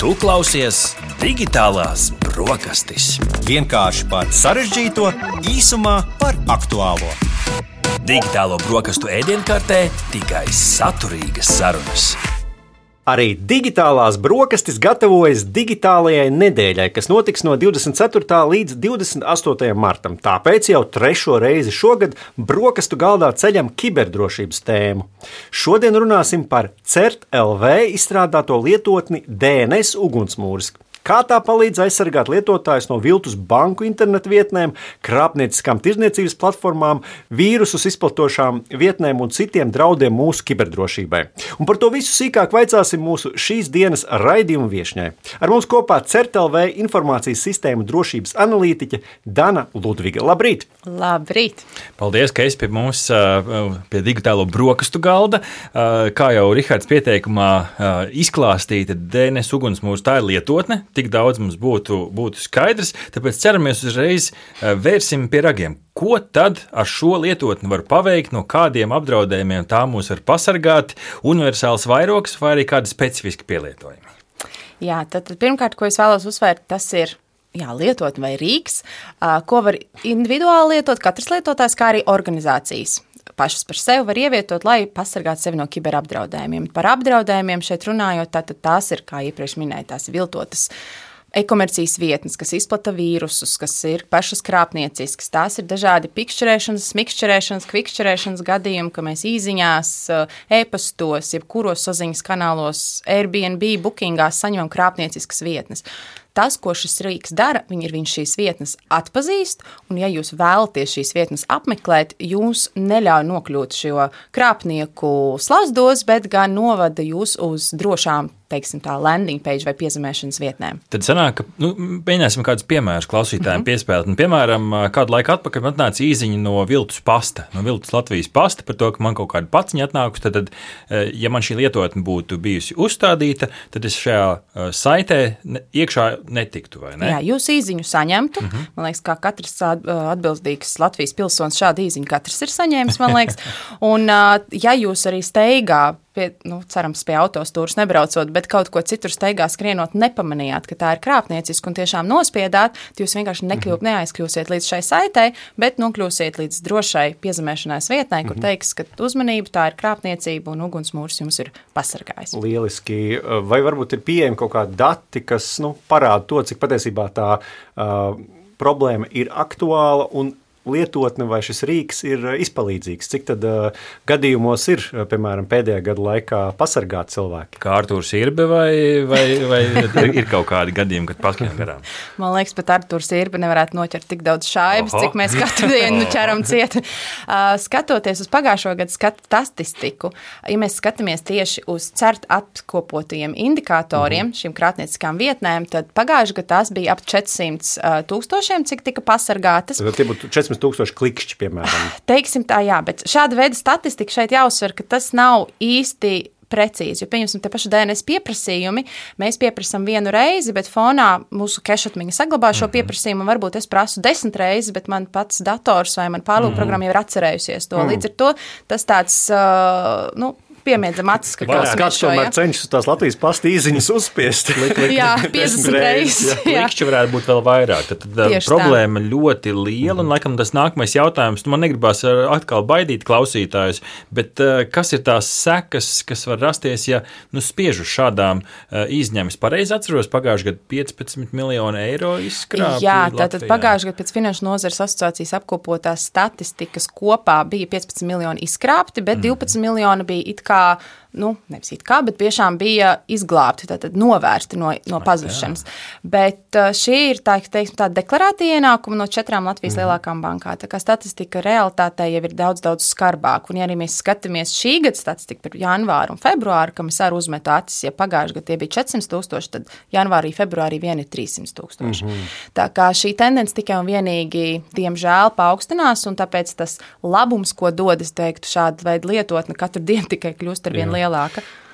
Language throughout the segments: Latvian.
Tu klausies Digitālās brokastis. Vienkārši par sarežģīto, īsumā par aktuālo. Digitālo brokastu ēdienkartē tikai saturīgas sarunas. Arī digitālās brokastis gatavojas digitālajai nedēļai, kas notiks no 24. līdz 28. martam. Tāpēc jau 3. reizi šogad brokastu galdā ceļam kiberdrošības tēmu. Šodien runāsim par CERT.LV izstrādāto lietotni DNS ugunsmūris. Kā tā palīdz aizsargāt lietotājus no viltus banku internetu vietnēm, krāpnieciskām tirdzniecības platformām, vīrusus izplatošām vietnēm un citiem draudiem mūsu kiberdrošībai. Un par to visu sīkāk vaicāsim mūsu šīs dienas raidījuma viešņai. Ar mums kopā CERT.LV informācijas sistēmu drošības analītiķe Dana Ludviga. Labrīt! Labrīt! Paldies, ka esi pie mums pie digitālo brokastu galda. Kā jau Rihards pieteikumā izklāstīja, DNS ugunsmūrs tā ir lietotne. Tik daudz mums būtu skaidrs, tāpēc ceramies uzreiz vērsim pie ragiem. Ko tad ar šo lietotni var paveikt, no kādiem apdraudējumiem tā mūs var pasargāt, universāls vairogs vai arī kādi specifiski pielietojumi? Jā, tad pirmkārt, ko es vēlos uzsvērt, tas ir lietotne vai rīks, ko var individuāli lietot katrs lietotājs, kā arī organizācijas. Pašas par sevi var ievietot, lai pasargātu sevi no kiberapdraudējumiem. Par apdraudējumiem šeit runājot, tātad tās ir, kā iepriekš minēju, tās viltotas e-komercijas vietnes, kas izplata vīrusus, kas ir pašas krāpnieciskas. Tās ir dažādi pikšķerēšanas, smikšķerēšanas, kvikšķerēšanas gadījumi, ka mēs īziņās, e-pastos, jebkuros saziņas kanālos, Airbnb, Bookingās saņemam krāpnieciskas vietnes. Tas, ko šis rīks dara, viņš šīs vietnes atpazīst, un ja jūs vēlaties šīs vietnes apmeklēt, jūs neļauj nokļūt šo krāpnieku slazdos, bet gan novada jūs uz drošām, teiksim tā, landing page vai piezemēšanas vietnēm. Tad sanāk, ka, mēģināsim kādus piemērus klausītājiem piespēlēt. Un, piemēram, kādu laiku atpakaļ man atnāca īziņa no viltus pasta, no viltus Latvijas pasta par to, ka man kaut kāda paciņa atnākusi, tad, ja man šī lietotne būtu bijusi uzstādīta, tad es šajā saitē iekšā netiktu, vai ne? Jā, jūs īziņu saņemtu. Man liekas, kā katrs atbildīgs Latvijas pilsonis šādu īziņu katrs ir saņēmis, man liekas. Un ja jūs arī steigā, cerams, pie autostūras nebraucot, bet kaut ko citur steigā skrienot, nepamanījāt, ka tā ir krāpnieciska un tiešām nospiedāt, tad jūs vienkārši neaizkļūsiet līdz šai saitei, bet nokļūsiet līdz drošai piezemēšanās vietnei, kur teiks, ka uzmanība, tā ir krāpniecība un ugunsmūrs jums ir pasargājis. Lieliski. Vai varbūt ir pieejami kaut kādi dati, kas parāda to, cik patiesībā tā problēma ir aktuāla un lietotne vai šis rīks ir izpalīdzīgs? Cik tad gadījumos ir, piemēram, pēdējā gada laikā pasargāt cilvēki? Kā Artūrs Irbe vai ir kaut kādi gadījumi, kad paskrien garām? Man liekas, pat Artūrs Irbe nevarētu noķert tik daudz šaibas, cik mēs katru dienu ķeram cieti. Skatoties uz pagājušo gadu statistiku, ja mēs skatāmies tieši uz CERT apkopotajiem indikatoriem, šīm krāpnieciskām vietnēm, tad pagājušajā gadā tās bija ap 400,000, cik tika pasargātas. Tie būtu 400,000 klikšķi, piemēram. Teiksim tā, jā, bet šāda veida statistika šeit jāuzsver, ka tas nav īsti precīzi, jo, pieņemsim, te paši DNS pieprasījumi, mēs pieprasam vienu reizi, bet fonā mūsu kešatmiņa saglabā šo pieprasījumu, varbūt es prasu 10 reizes, bet man pats dators vai man pārlūkprogramma jau ir atcerējusies to. Līdz ar to tas tāds, piemiedzam acis, ka kāds tomēr cenšas tās Latvijas pasta īziņas uzspiest. Jā, 50 reizes. Klikšķi varētu būt vēl vairāk. Tad problēma ļoti liela, un laikam tas nākamais jautājums, man negribās atkal baidīt klausītājus, bet kas ir tās sekas, kas var rasties, ja spiež uz šādām izņēmas? Pareizi atceros, pagājušajā gadā 15 miljonu eiro izskrāpti. Jā, tātad pagājušajā gadā pēc Finanšu nozares asociācijas apkopotās statistikas kopā bija 15 miljoni izskrāpti, bet 12 miljoni bija it kā, nevis it kā, bet tiešām bija izglābti, tātad novērsti no pazušanas. Bet šī ir tā deklarēta ienākuma no 4 Latvijas lielākām bankām. Tā kā statistika realitātē jau ir daudz skarbāk. Un ja arī mēs skatāmies šī gada statistiku par janvāru un februāru, kam es arī uzmetu acis, ja pagājušajā gadā tie bija 400,000, tad janvārī, februārī vien ir 300,000. Tā kā šī tendence tikai un vienīgi, diemžēl, paaugstinās, un tāpēc tas labums, ko dod, es teiktu, šāda veida lietotne katru dienu tikai kļūst ar vien lielāka.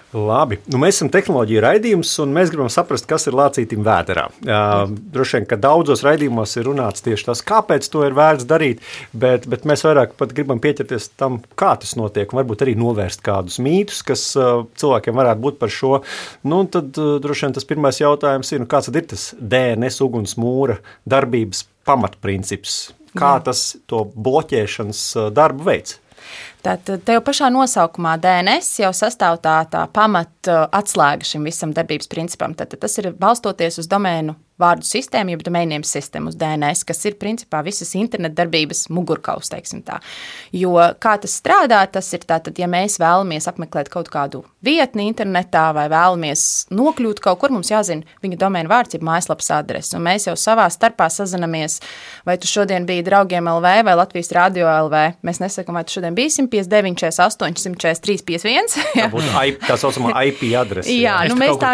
Labi, mēs esam tehnoloģija raidījums, un mēs gribam saprast, kas ir lācītim vēderā. Droši vien, ka daudzos raidījumos ir runāts tieši tas, kāpēc to ir vērts darīt, bet mēs vairāk pat gribam pieķerties tam, kā tas notiek, un varbūt arī novērst kādus mītus, kas cilvēkiem varētu būt par šo. Un tad droši vien tas pirmais jautājums ir, kāds tad ir tas DNS ugunsmūra darbības pamatprincips? Kā tas to bloķēšanas darbu veids? Tātad tev pašā nosaukumā DNS jau sastāv tā pamata atslēga šim visam darbības principam. Tātad tas ir balstoties uz domēnu vārdu sistēmu, jeb domēniem sistēmu uz DNS, kas ir principā visas interneta darbības mugurkauls, teiksim tā. Jo kā tas strādā, tas ir tātad, ja mēs vēlamies apmeklēt kaut kādu vietni internetā vai vēlamies nokļūt kaut kur, mums jāzina viņa domēna vārds, jeb mājaslapas adrese. Un mēs jau savā starpā sazinamies, vai tu šodien biji Draugiem LV vai Latvijas Radio LV. Mēs nesakam, vai tu šodien biji 159, 48, 143, 51. Tā būtu tā saucamā IP adrese. Jā, mēs tā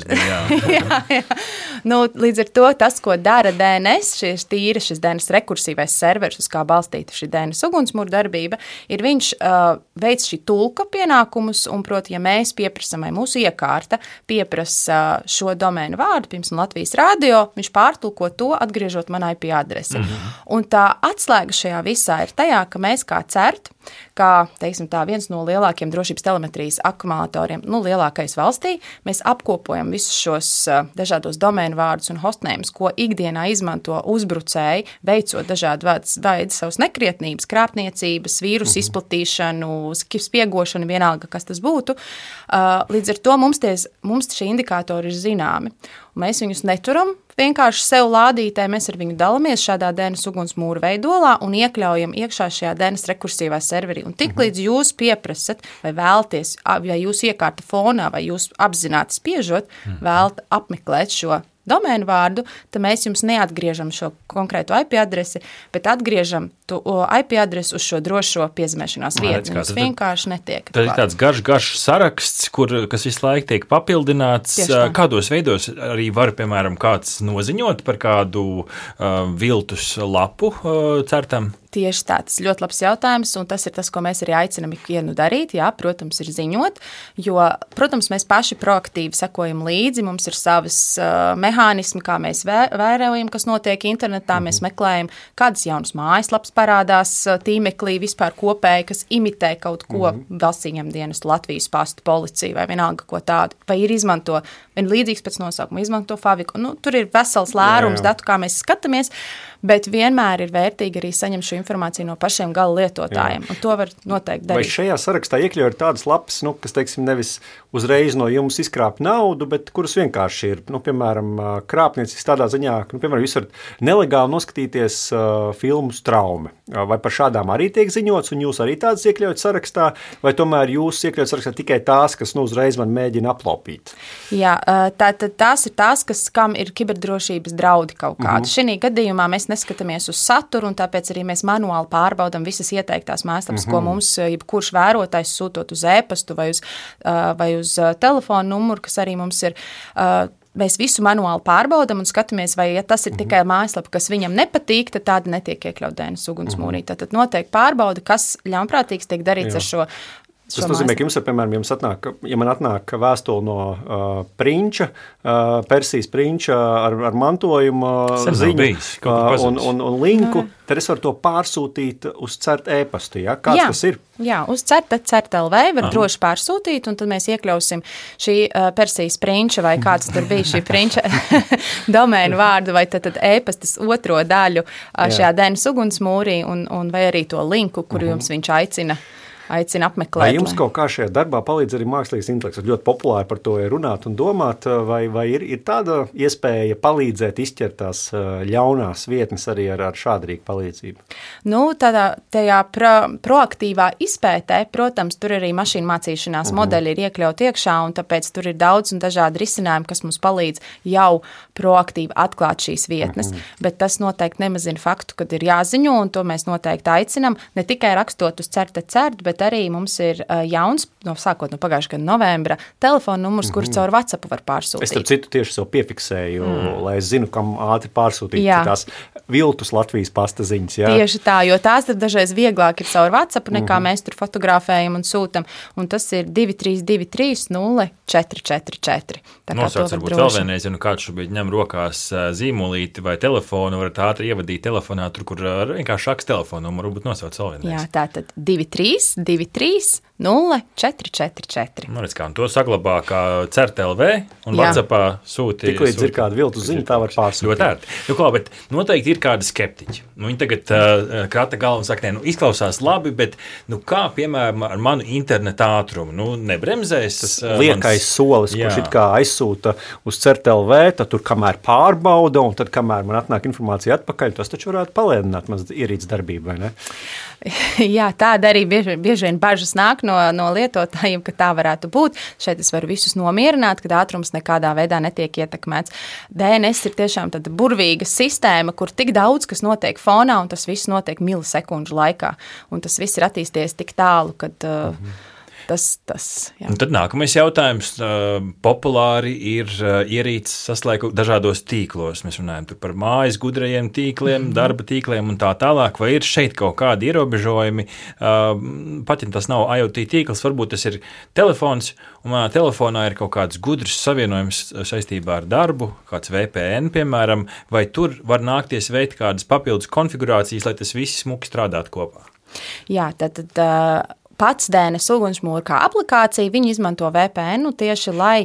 nesakam. Nu, līdz ar to tas, ko dara DNS, šis DNS rekursīvais serveris, uz kā balstīta šī DNS ugunsmūra darbība, ir viņš veic šī tulka pienākumus, un proti, ja mēs pieprasam, vai mūsu iekārta pieprasa šo domēnu vārdu, piemēram, Latvijas Radio, viņš pārtulko to, atgriežot man IP adresi. Un tā atslēga šajā visā ir tajā, ka mēs kā CERT, kā, teiksim tā, viens no lielākiem drošības telemetrijas akumulatoriem, lielākais valstī, mēs apkopojam visus šos dažādos domēnu vārdus un hostnēmus, ko ikdienā izmanto uzbrucēji, veicot dažādu veidu savas nekrietnības, krāpniecības, vīrusu izplatīšanu, spiegošanu, vienalga, kas tas būtu. Līdz ar to mums šie indikātori ir zināmi. Un mēs viņus neturam vienkārši sev lādītē, mēs ar viņu dalamies šādā DNS ugunsmūra veidolā un iekļaujam iekšā šajā DNS rekursīvā serverī. Un tik līdz jūs pieprasat vai vēlties, vai jūs iekārta fonā, vai jūs apzināti spiežot, vēlat apmeklēt šo domēnu vārdu, tad mēs jums neatgriežam šo konkrēto IP adresi, bet atgriežam IP adresi uz šo drošo piezemēšanās vietu. Mums vienkārši netiek. Tas ir tāds garš saraksts, kas visu laiku tiek papildināts. Kādos veidos arī var, piemēram, kāds noziņot par kādu viltus lapu certam? Tieši tā, tas ļoti labs jautājums, un tas ir tas, ko mēs arī aicinam ikvienu darīt, jā, protams, ir ziņot, jo, protams, mēs paši proaktīvi sekojam līdzi, mums ir savas mehānismi, kā mēs vērojam, kas notiek internetā, mēs meklējam, kādas jaunas mājaslapas parādās tīmeklī vispār kopēji, kas imitē kaut ko valstīņam dienestu, Latvijas pastu, policiju vai vienalga ko tādu, vai ir izmanto, vai līdzīgs pēc nosaukuma, izmanto Faviku, tur ir vesels lērums datu, kā mēs skatāmies, bet vienmēr ir vērtīgi arī saņemt šo informāciju no pašiem gala lietotājiem, un to var noteikti darīt. Vai šajā sarakstā iekļaut tādas lapas, kas, teiksim, nevis uzreiz no jums izkrāp naudu, bet kuras vienkārši ir, piemēram, krāpniecības tādā ziņā, ka, piemēram, jūs varat nelegāli noskatīties filmu Traume. Vai par šādām arī tiek ziņots, un jūs arī tādas iekļaut sarakstā, vai tomēr jūs iekļaut sarakstā tikai tās, kas, uzreiz man mēģina aplaupīt? Jā, tās ir tās, kam ir kiberdrošības draudi kaut kādi. Šī gadījumā mēs neskatāmies uz saturu, un tāpēc arī mēs manuāli pārbaudam visas ieteiktās mājaslapas, ko mums jebkurš vērotājs sūtot uz e-pastu vai uz telefonu numuru, kas arī mums ir. Mēs visu manuāli pārbaudam un skatāmies, vai ja tas ir tikai mājaslapa, kas viņam nepatīk, tad tāda netiek iekļaut DNS ugunsmūrī. Tad noteikti pārbauda, kas ļaunprātīgs tiek darīts ar šo. Tas nozīmē, ka jums, piemēram, ja man atnāk vēstule no prinča, Persijas prinča ar mantojuma ziņu un linku, tad es varu to pārsūtīt uz CERT e-pastu. Ja? Kāds tas ir? Jā, uz CERT.LV var droši pārsūtīt, un tad mēs iekļausim šī Persijas prinča vai kāds tur bija šī prinča domēnu vārdu vai tad e-pastas otro daļu šajā DNS ugunsmūrī un vai arī to linku, kuru jums viņš aicina apmeklēt. Vai jums kaut kā šajā darbā palīdz arī mākslīgais intelekts? Ļoti populāri par to runāt un domāt, vai ir tāda iespēja palīdzēt izķert tās ļaunās vietnes arī ar šādu rīku palīdzību? Tajā proaktīvā izpētē, protams, tur arī mašīnu mācīšanās modeļi ir iekļaut iekšā, un tāpēc tur ir daudz un dažādi risinājumi, kas mums palīdz jau proaktīvi atklāt šīs vietnes, bet tas noteikti nemazina faktu, kad ir jāziņo, un to mēs noteikti aicinam, ne tikai rakstot uz CERT, bet bet arī mums ir jauns, sākot no pagājušā gada novembra, telefona numurs, kurus caur WhatsApp var pārsūtīt. Es tam citu tieši sev piefiksēju, lai es zinu, kam ātri pārsūtīt tās viltus Latvijas pasta ziņas. Jā. Tieši tā, jo tās tad dažreiz vieglāk ir caur WhatsApp, nekā mēs tur fotografējam un sūtam, un tas ir 23230 444. Nosauc varbūt vēl vienreiz, ja kāds šobrīd ņem rokās zīmolīti vai telefonu, varat ātri ievadīt telefonā, tur, kur vienkārši šaks telefonu numuru, varbūt nosauc vēl vienreiz. Jā, tātad 23230 444. Redz, kā, un to saglabā kā CERT.LV un WhatsAppā sūti. Tik līdz ir kāda viltus ziņa, tā var pārsūtīt. Ļoti ērti. Bet noteikti ir kādi skeptiķi. Viņi tagad krata galvu un saka, izklausās labi, bet kā, piemēram, ar manu internetu ātrumu, nebremzēs. Tas liekais solis, kurš it kā aizsūta uz CERT.LV, tad tur kamēr pārbauda, un tad kamēr man atnāk informācija atpakaļ, tas taču varētu palēdināt maz ierīces darbību, vai ne? Jā, tāda arī bieži vien bažas nāk no lietotājiem, ka tā varētu būt. Šeit es varu visus nomierināt, ka ātrums nekādā veidā netiek ietekmēts. DNS ir tiešām tāda burvīga sistēma, kur tik daudz, kas notiek fonā, un tas viss notiek milisekundžu laikā. Un tas viss ir attīstījies tik tālu, kad... Un tad nākamais jautājums. Populāri ir ierīces saslēgu dažādos tīklos. Mēs runājam par mājas gudrajiem tīkliem, darba tīkliem un tā tālāk. Vai ir šeit kaut kādi ierobežojumi? Pat ja tas nav IoT tīkls, varbūt tas ir telefons, un manā telefonā ir kaut kāds gudrs savienojums saistībā ar darbu, kāds VPN, piemēram, vai tur var nākties veikt kādas papildus konfigurācijas, lai tas viss smuki strādātu kopā? Jā, tad pats DNS ugunsmūra kā aplikācija, viņi izmanto VPN tieši, lai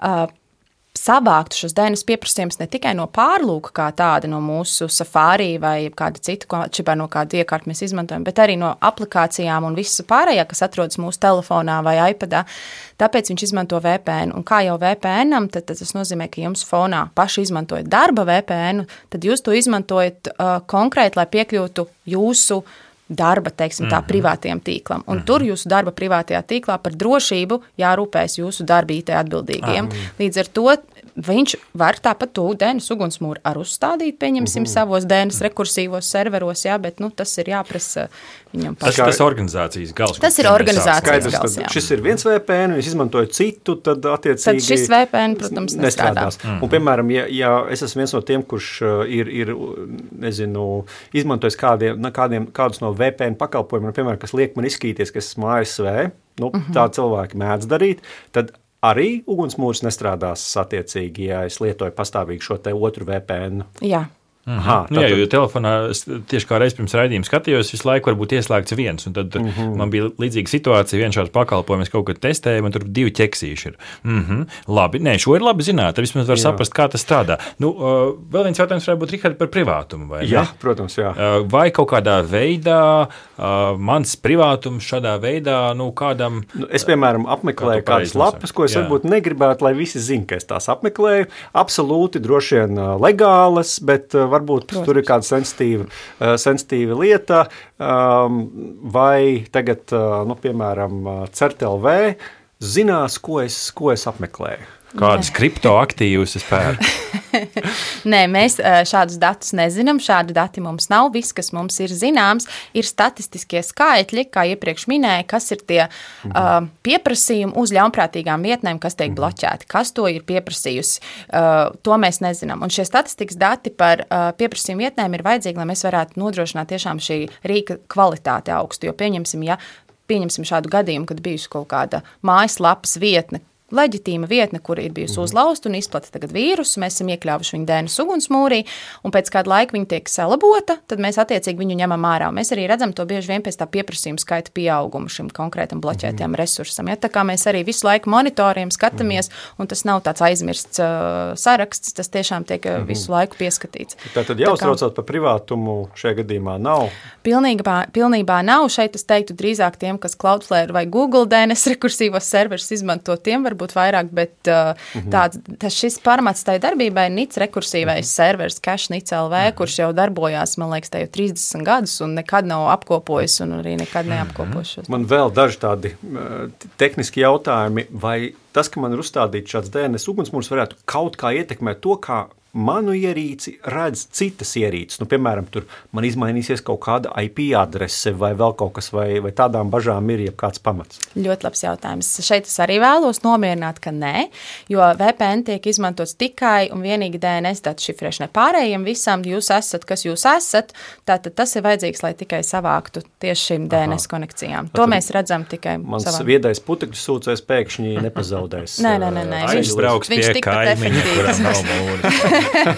savāktu šos DNS pieprasījumus ne tikai no pārlūka kā tāda, no mūsu Safari vai kāda cita, no kāda iekārta mēs izmantojam, bet arī no aplikācijām un visu pārējā, kas atrodas mūsu telefonā vai iPadā. Tāpēc viņš izmanto VPN. Un kā jau VPN-am, tad tas nozīmē, ka jums fonā paši izmantojat darba VPN, tad jūs to izmantojat konkrēti, lai piekļūtu jūsu darba, teiksim tā, privātiem tīklam. Un tur jūsu darba privātajā tīklā par drošību jārūpēs jūsu darba IT atbildīgiem. Līdz ar to viņš var tāpat to DNS ugunsmūru ar uzstādīt, pieņemsim savos DNS rekursīvos serveros, jā, bet tas ir jāprasa viņam pašam. Tas organizācijas gals. Tas ir organizācijas gals, jā. Šis ir viens VPN, viņš izmantoja citu, tad attiecīgi... Tad šis VPN, protams, nestrādās. Un, piemēram, ja es esmu viens no tiem, kurš ir izmantojis kādus no VPN pakalpojumiem, piemēram, kas liek man izskīties, ka es esmu ASV, tā cilvēki mēdz darīt, tad arī ugunsmūrs nestrādās attiecīgi, ja es lietoju pastāvīgi šo te otru VPN. Jā. Jā, jo telefonā tieši kā reiz pirms raidījuma skatījos, visu laiku varbūt ieslēgts viens, un tad man bija līdzīga situācija, viens šāds pakalpojums kaut kad testēja, un tur 2 ķeksīši ir. Labi, šo ir labi zināt, tad vismaz var saprast, kā tas strādā. Vēl viens jautājums varētu būt, Rihard, par privātumu, vai ne? Jā, protams, jā. Vai kaut kādā veidā mans privātums šādā veidā, kādam... Es, piemēram, apmeklēju kādas lapas, ko es varbūt negribētu, lai visi zina, ka es tās apmeklēju. Absolūti droši vien legālas, bet varbūt tur ir kāda sensitīva lieta, vai tagad, piemēram, CERT.LV zinās, ko es apmeklēju. Kādas kriptoaktīvus es pērku? Nē, mēs šādus datus nezinām, šādi dati mums nav. Viss, kas mums ir zināms, ir statistiskie skaitļi, kā iepriekš minēja, kas ir tie pieprasījumi uz ļaunprātīgām vietnēm, kas tiek bloķēti, kas to ir pieprasījusi. To mēs nezinām. Un šie statistikas dati par pieprasījumu vietnēm ir vajadzīgi, lai mēs varētu nodrošināt tiešām šī rīka kvalitāti augstu. Jo pieņemsim šādu gadījumu, kad bijusi kaut kāda mājaslapas vietne, leģitīma vietne, kur ir bijusi uzlausta un izplata tagad vīrusu, mēs esam iekļāvuši viņu DNS ugunsmūrī, un pēc kāda laika viņa tiek salabota, tad mēs attiecīgi viņu ņemam ārā. Mēs arī redzam to bieži vien pēc tā pieprasījuma skaita pieaugumu šim konkrētam bloķētajam resursam. Ja? Tā kā mēs arī visu laiku monitoriem skatāmies, un tas nav tāds aizmirsts saraksts, tas tiešām tiek visu laiku pieskatīts. Tātad jāuztraucot par privātumu šajā gadījumā nav? Pilnībā nav. Šeit es teiktu drīzāk tiem, kas Cloudflare vai Google DNS rekursīvos serverus izmanto, tiem varbūt vairāk, bet šis pamats tai darbībai ir NIC rekursīvais servers, Cache NIC.LV, kurš jau darbojās, man liekas, jau 30 gadus un nekad nav apkopojis un arī nekad neapkopos. Man vēl daži tādi tehniski jautājumi, vai tas, ka man ir uzstādīts šāds DNS ugunsmūrs, varētu kaut kā ietekmēt to, kā manu ierīci redz citas ierīces. Piemēram, tur man izmainīsies kaut kāda IP adrese vai vēl kaut kas, vai tādām bažām ir kāds pamats? Ļoti labs jautājums. Šeit es arī vēlos nomierināt, ka nē, jo VPN tiek izmantots tikai un vienīgi DNS datu šifrēšanai. Pārējiem visam jūs esat, kas jūs esat, tātad tas ir vajadzīgs, lai tikai savāktu tieši šīm DNS konekcijām. To mēs redzam tikai mans savām. Viedais putekļu sūcējs pēkšņi nepazaudēs. Nē. Aizbrauks pie kaimiņa, kuram nav mūri.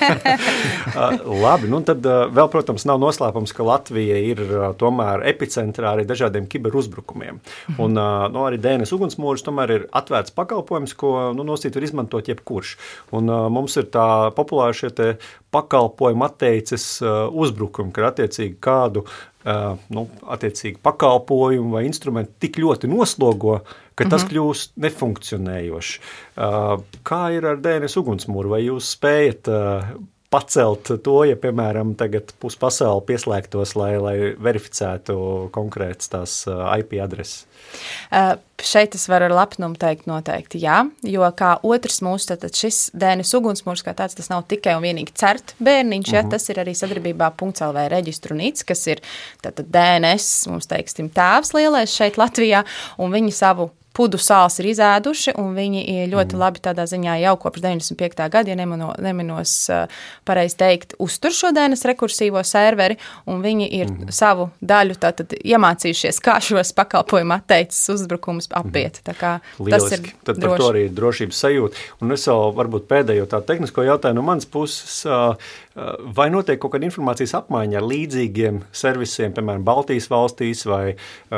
Labi, tad vēl, protams, nav noslēpums, ka Latvija ir tomēr epicentrā arī dažādiem kiberuzbrukumiem. Un arī DNS ugunsmūris tomēr ir atvērts pakalpojums, ko nosīt var izmantot jebkurš. Un mums ir tā populāri šie te pakalpojumu atteices uzbrukumi, ka attiecīgi kādu attiecīgi pakalpojumu vai instrumentu tik ļoti noslogo, ka tas kļūst nefunkcionējoši. Kā ir ar DNS ugunsmūru? Vai jūs spējat pacelt to, ja, piemēram, tagad puspasauli pieslēgtos, lai verificētu konkrētas tās IP adreses? Šeit es varu ar lepnumu teikt noteikti jā, jo kā otrs mūsu, tātad šis DNS ugunsmūrs kā tāds, tas nav tikai un vienīgi CERT bērniņš, ja, tas ir arī sadarbībā .lv reģistru NIC, kas ir tātad DNS, mums teiksim, tēvs lielais šeit Latvijā, un viņi savu pudu sāls ir izēduši, un viņi ir ļoti labi tādā ziņā jau kopš 95. gada, ja neminos pareizi teikt, uztur šo DNS rekursīvo serveri, un viņi ir savu daļu tātad iemācījušies, kā šos pakalpojumu atteicis uzbrukumus apiet. Tā kā tas ir droši. Tad par to arī drošības sajūta. Un es vēl varbūt pēdējo tā tehnisko jautājumu no manas puses, vai notiek kaut kāda informācijas apmaiņa ar līdzīgiem servisiem, piemēram, Baltijas valstīs vai,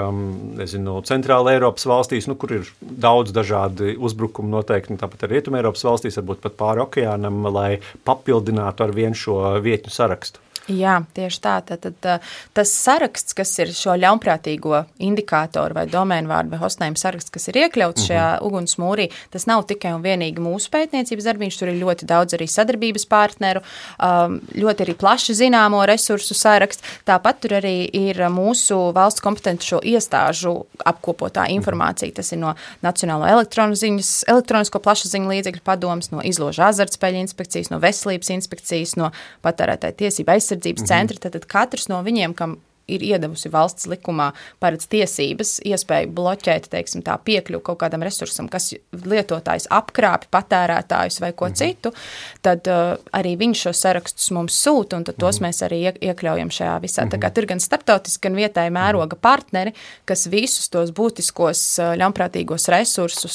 Centrāla Eiropas valstīs, kur ir daudz dažādi uzbrukumi noteikti, tāpat arī Rietumē Eiropas valstīs, varbūt pat pāri okeānam, lai papildinātu ar vienu šo vietņu sarakstu. Jā, tieši tā. Tad tas saraksts, kas ir šo ļaunprātīgo indikātoru vai domēnu vārdu vai hostname saraksts, kas ir iekļauts šajā ugunsmūrī, tas nav tikai un vienīgi mūsu pētniecības darbiņš, tur ir ļoti daudz arī sadarbības partneru, ļoti arī plaši zināmo resursu saraksts. Tāpat tur arī ir mūsu valsts kompetenčo iestāžu apkopotā informācija. Tas ir no Nacionālo elektronisko plašsaziņu līdzekļu padomes, no izložu azartspēļu inspekcijas, no veselības inspekcijas, no patērētāju tiesību aizsardzības centri, tad katrs no viņiem, kam ir iedevusi valsts likumā paredz tiesības, iespēju bloķēt, teiksim, tā piekļuvu kaut kādam resursam, kas lietotājs apkrāpi, patērētājus vai ko citu, tad arī viņš šos sarakstus mums sūta, un tad tos mēs arī iekļaujam šajā visā. Tā kā tur gan starptautiski, gan vietēji mēroga partneri, kas visus tos būtiskos ļaunprātīgos resursus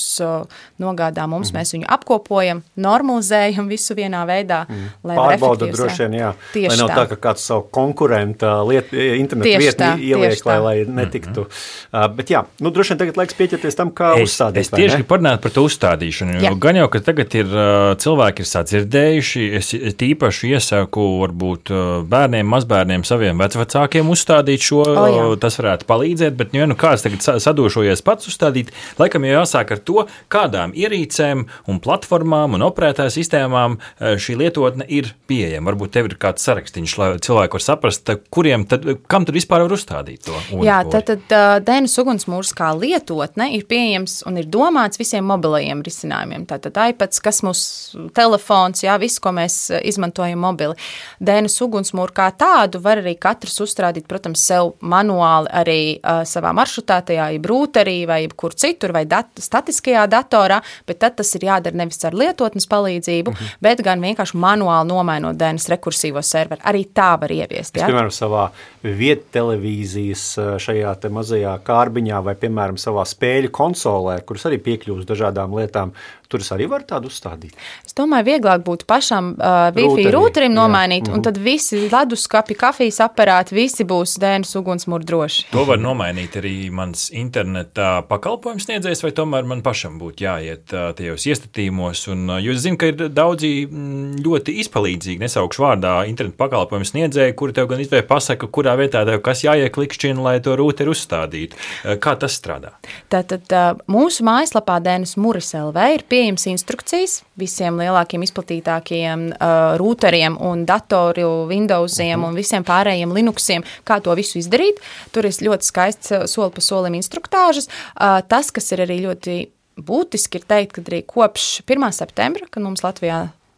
nogādā mums, mēs viņu apkopojam, normalizējam visu vienā veidā, lai var efektīvi droši vien, jā. Tieši lai nav tā, ka kāds savu konkurenta internetu vietni ieliek, lai netiktu. Bet jā, droši vien tagad laiks pieķerties tam, kā uzstādīt. Es tieši gribu parunāt par to uzstādīšanu, jo gan jau, ka tagad ir cilvēki ir sadzirdējuši, es tīpaši iesaku varbūt bērniem, mazbērniem, saviem vecvecākiem uzstādīt šo, tas varētu palīdzēt, bet kāds tagad sadūšojies pats uzstādīt, laikam jau jāsāk ar to, kādām ierīcēm un platformām un operētāju sistēmām šī lietotne ir pieejama. Varbūt tev ir kāds sarakstīņš, lai cilvēki var saprast, kam tad vispār var uzstādīt to? Jā, tad DNS ugunsmūrs kā lietotne ir pieejams un ir domāts visiem mobilajiem risinājumiem. Tātad iPads, kas mūsu telefons, jā, viss, ko mēs izmantojam mobili. DNS ugunsmūru kā tādu var arī katrs uzstādīt, protams, sev manuāli arī savā maršrutētajā, jeb rūterī vai kur citur vai statiskajā datorā, bet tad tas ir jādara nevis ar lietotnes palīdzību, bet gan vienkārši manuāli nomainot DNS rekursīvo serveri. Arī tā var ieviest. Es, piemēram, savā viedtelevīzijas šajā te mazajā kārbiņā vai, piemēram, savā spēļu konsolē, kuras arī piekļūst dažādām lietām, tur es arī varu tādu uzstādīt. Es domāju, vieglāk būtu pašam Wi-Fi rūterim nomainīt, un tad visi leduskapi, kafijas aparāti, visi būs DNS ugunsmūri droši. To var nomainīt arī mans interneta pakalpojums sniedzējs, vai tomēr man pašam būtu jāiet tajos iestatījumos, jo es zinu, ka ir daudzi ļoti izpalīdzīgi, nesaukšu vārdā, internetu pakalpojumu sniedzēji, kuri tev gan izvēja pasaka, kurā vietā tev kas jāieklikšķina, lai to rūteri uzstādītu. Kā tas strādā? Tātad mūsu mājaslapā DNS Muris LV ir pieejams instrukcijas visiem lielākiem izplatītākiem rūteriem un datoru Windowsiem un visiem pārējiem Linuxiem, kā to visu izdarīt. Tur ir ļoti skaists soli pa solim instruktāžas. Tas, kas ir arī ļoti būtiski, ir teikt, ka arī kopš 1. septembra, kad mums Latvijā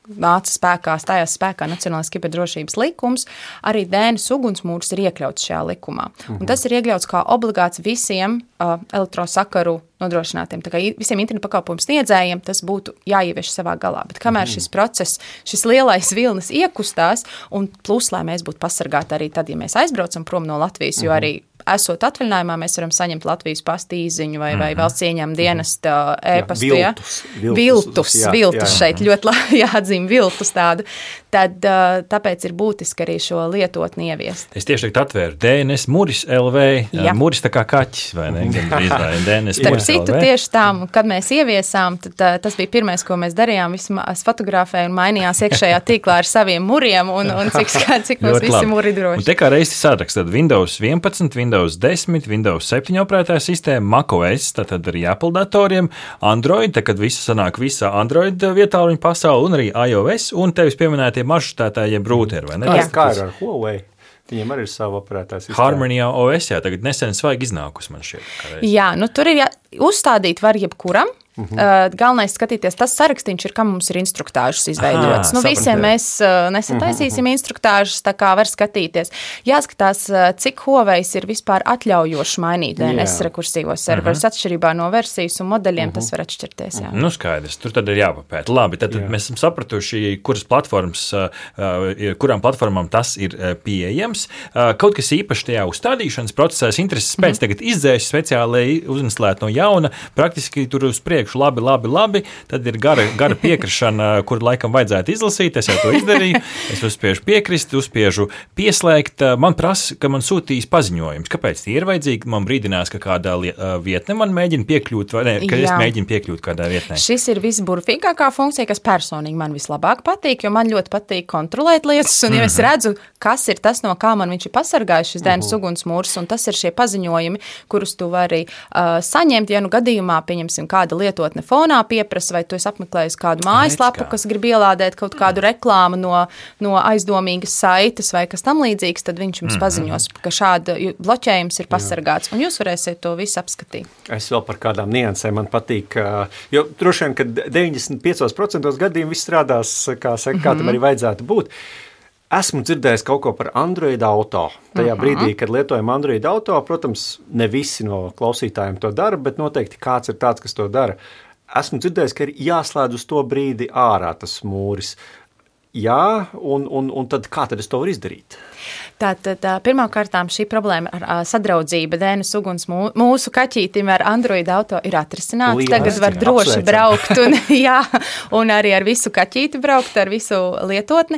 stājās spēkā Nacionālais kiberdrošības likums, arī DNS ugunsmūrs ir iekļauts šajā likumā. Un tas ir iekļauts kā obligāts visiem elektrosakaru nodrošinātiem. Tā kā visiem internetu pakalpojumu sniedzējiem tas būtu jāievieš savā galā. Bet kamēr šis process, šis lielais vilnis iekustās, un plus, lai mēs būtu pasargāti arī tad, ja mēs aizbraucam prom no Latvijas, jo arī esot atvaļinājumā, mēs varam saņemt Latvijas pasta īziņu vai valsts ieņēmuma dienesta e-pastu. Viltus šeit ļoti jāatzīm viltus tādu. Tad tāpēc ir būtiski arī šo lietotni ieviest. Es tieši tagad atvēru DNS Muris LV, Muris tā kā kaķis, vai ne? DNS Starp citu, tieši tā, kad mēs ieviesām, tad tas bija pirmais, ko mēs darījām. Es fotografēju un mainījās iekšējā tīklā ar saviem muriem un cik mums visi muri droši. Un te kā reizi saraksts, tad Windows 11, Windows 10, Windows 7 operētāja sistēma, macOS, tad arī Apple datoriem, Android, tad, kad viss sanāk visā Android vietāluņu pasauli, un arī iOS, un tevis pieminētie mažustētāji, jeb rūteri, vai ne? Kā ir ar Huawei? Viņiem arī ir sava operētāja sistēma. Harmonijā OS, tagad nesen svaigi iznākus man šķiet. Jā, tur ir uzstādīt var jebkuram. Galvenais skatīties, tas sarakstīns ir, kam mums ir instruktāžas izveidotas. Visiem mēs nesataisīsim instruktāžas, tā kā var skatīties. Jāskatās, cik Huawei's ir vispār atļaujoši mainīt DNS rekursīvos serverus. Atšķirībā no versijas un modeļiem tas var atšķirties. Jā. Skaidrs, tur tad ir jāpapēta. Labi, tad mēs esam sapratuši, kurām platformām tas ir pieejams. Kaut kas īpaši tajā uzstādīšanas procesā, intereses pēc tagad izdzēs speciāli uzinstalēt no jauna, praktiski tur uz priekšu labi, tad ir gara piekrišana, kur laikam vajadzētu izlasīt, es jau to izdarīju, es uzspiežu piekrist, uzspiežu pieslēgt, man prasa, ka man sūtīs paziņojums, kāpēc tie ir vajadzīgi, man brīdinās, ka kādā vietne man mēģina piekļūt, vai ne, ka es mēģinu piekļūt kādā vietnē. Šis ir visburvīgākā funkcija, kas personīgi man vislabāk patīk, jo man ļoti patīk kontrolēt lietas, un ja es redzu, kas ir tas, no kā man viņš ir pasargājis šis DNS ugunsmūrs, un tas ir šie paziņojumi, kurus tu vari saņemt, ja nu gadījumā, pieņemsim, kāda lietotne fonā pieprasa, vai tu esi apmeklējis kādu mājaslapu, kas grib ielādēt kaut kādu reklāmu no aizdomīgas saites vai kas tam līdzīgs, tad viņš jums paziņos, ka šāda bloķējums ir pasargāts, un jūs varēsiet to visu apskatīt. Es vēl par kādām niansēm man patīk, jo droši vien, ka 95% gadījumu viss strādās, kā tam arī vajadzētu būt. Esmu dzirdējis kaut ko par Android auto. Tajā brīdī, kad lietojam Android auto, protams, ne visi no klausītājiem to dara, bet noteikti kāds ir tāds, kas to dara. Esmu dzirdējis, ka ir jāslēdz uz to brīdi ārā tas mūris. Jā, un tad kā tad es to varu izdarīt? Tātad pirmkārtām šī problēma ar sadraudzību DNS uguns mūsu kaķītim ar Android auto ir atrisināts. Tagad var droši braukt un arī ar visu kaķīti braukt, ar visu lietotni.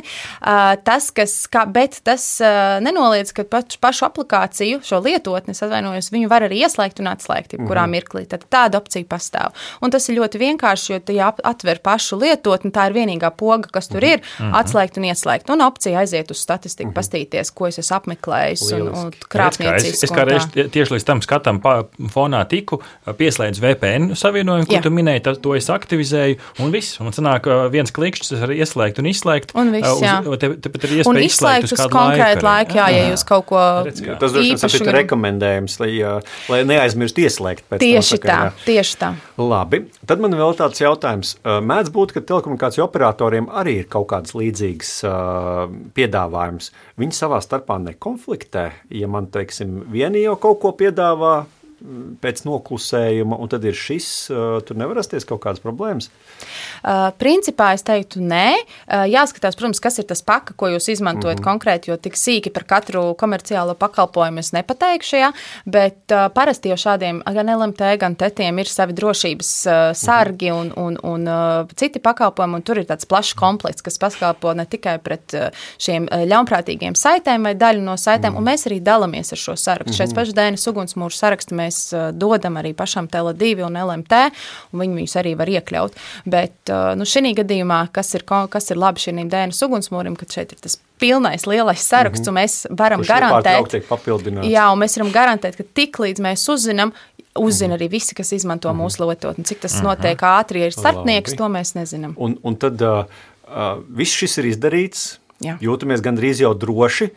Bet tas nenoliedz, ka pašu aplikāciju, šo lietotni, viņu var arī ieslēgt un atslēgt, kurā mirklī. Tad tāda opcija pastāv. Un tas ir ļoti vienkārši, jo ja atver pašu lietotni, tā ir vienīgā poga, kas tur ir, atslēgt un ieslēgt. Un opcija aiziet uz statistiku, pastīties, ko es esmu apmeklējis un krāpniecīgs. Es kā reiz tieši līdz tam skatam fonā tiku, pieslēdzu VPN savienojumu, ko tu minēji, to es aktivizēju, un viss. Un sanāk viens klikšķis, es arī ieslēgt un izslēgt. Un viss, jā. Tepat ir iespēja izslēgt uz konkrētu laiku, ja jūs kaut ko tas droši vien ir rekomendējums, lai neaizmirst ieslēgt pēc tieši tā. Labi, tad man vēl tāds jautājums. Mēdz būt, ka telekomunikāciju operatoriem arī ir kaut kāds līdzīgs piedāvājums. Viņi savā starpā nekonfliktē, ja man, teiksim, vieni jau kaut ko piedāvā pēc noklusējuma, un tad ir šis, tur nevar rasties kaut kādas problēmas? Principā es teiktu nē. Jāskatās, protams, kas ir tas paka, ko jūs izmantojat konkrēti, jo tik sīki par katru komerciālo pakalpojumu es nepateikšu, bet parasti jau šādiem gan LMT, gan tetiem ir savi drošības sargi un citi pakalpojumi, un tur ir tāds plašs komplekts, kas pakalpo ne tikai pret šiem ļaunprātīgiem saitēm vai daļu no saitēm, un mēs arī dalamies ar šo sarakstu. Šeit paši DNS ugunsmūru sarakstu mēs dodam arī pašam Tele2 un LMT, un viņi viņus arī var iekļaut. Bet šī gadījumā, kas ir labi šīm DNS ugunsmūrim, kad šeit ir tas pilnais lielais saraksts, un mēs varam garantēt, un mēs varam garantēt, ka tik līdz mēs uzzina arī visi, kas izmanto mūsu lietotni. Cik tas notiek ātri, ja ir starpnieks, to mēs nezinām. Un tad viss šis ir izdarīts, jūtamies gandrīz jau droši.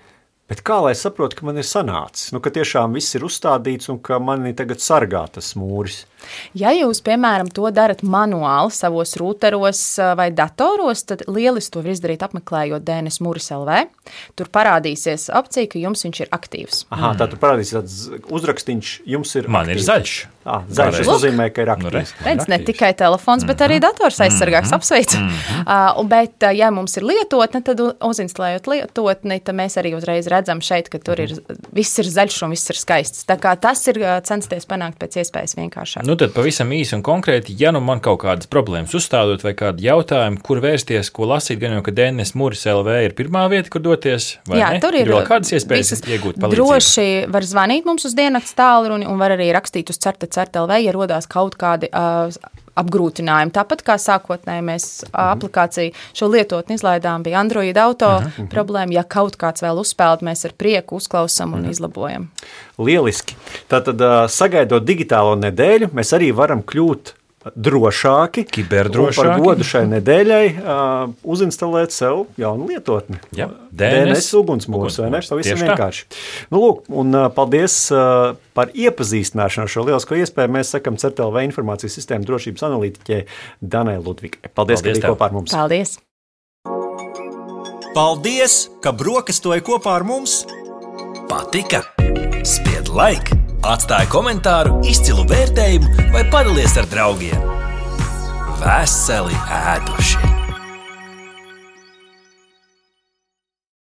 Bet kā lai saprotu, ka man ir sanācis? Ka tiešām viss ir uzstādīts un ka mani tagad sargā tas mūris. Ja jūs, piemēram, to darat manuāli savos rūteros vai datoros, tad lieliski to var izdarīt apmeklējot DNS Mūris LV. Tur parādīsies opcija, ka jums viņš ir aktīvs. Aha, tā tur parādīsies tāds uzrakstīns, jums ir Man aktīvs. ir zaļš. Zaļš, tas nozīmē, ka ir aktīvs. Redz, ne tikai telefons, bet arī dators aizsargāks, apsveicu. Bet, ja mums ir lietotne, tad uzinstalējot lietotni, tad mēs arī uzreiz redzam šeit, ka tur ir viss ir zaļš un viss ir skaists. Tā kā tas ir censties panākt pēc iespējas vienkāršāk. Tad pavisam īsi un konkrēti, ja man kaut kādas problēmas uzstādot vai kādi jautājumi, kur vērsties, ko lasīt, gan jau, ka DNS Mūris LV ir pirmā vieta, kur doties, vai jā, ne? Tur ir vēl kādas iespējas iegūt palīdzību? Droši var zvanīt mums uz diennakts tālruni un var arī rakstīt uz CERT.LV, ja rodās kaut kādi apgrūtinājumi. Tāpat kā sākotnēji mēs aplikāciju šo lietotni izlaidām, bija Android auto problēma. Ja kaut kāds vēl uzspēlēt, mēs ar prieku uzklausam un izlabojam. Lieliski. Tātad, sagaidot digitālo nedēļu, mēs arī varam kļūt drošāki. Kiberdrošāki. Un par godu šai nedēļai uzinstalēt sev jaunu lietotni. Jā, DNS ugunsmūrs, vai ne? Pavisam vienkārši. Lūk, un paldies par iepazīstināšanu ar šo lielisko iespēju. Mēs sakam CERT.LV informācijas sistēmu drošības analītiķei Danai Ludvigai. Paldies, ka bija kopā ar mums. Paldies! Paldies, ka brokastoji kopā ar mums! Patika? Spied like, atstāj komentāru, izcilu vērtējumu vai padalies ar draugiem. Veseli ēduši!